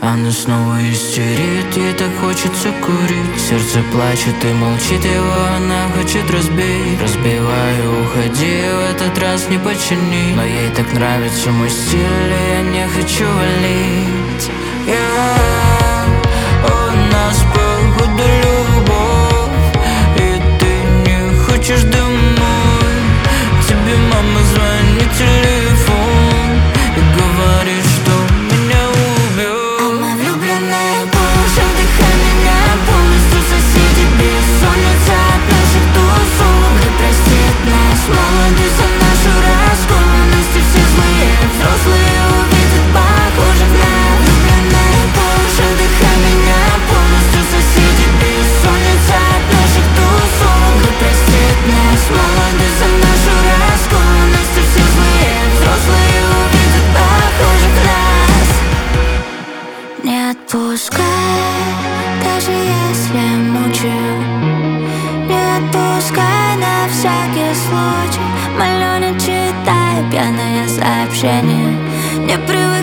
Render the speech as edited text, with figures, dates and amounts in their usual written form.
Она снова истерит, ей так хочется курить. Сердце плачет и молчит, его она хочет разбить. Разбиваю, уходи, в этот раз не почини. Но ей так нравится мой стиль, и я не хочу валить. У нас походу любовь, и ты не хочешь домой. Тебе мама звонит телефон и говорит, что меня убьет. А мы влюбленные по уши, вдыхай меня полностью. Соседи бессонница от наших тусовок. Да простит нас молодость за нашу раскованность. И все злые взрослые увидят похожих на влюбленные по уши, вдыхай меня полностью. Соседи бессонница от наших тусовок. Да простит нас молодость за нашу раскованность. И все злые взрослые увидят похожих нас. Не отпускай, даже если мучаю. Не отпускай на всякий случай. Молю, не читай пьяное сообщение. Не привыкай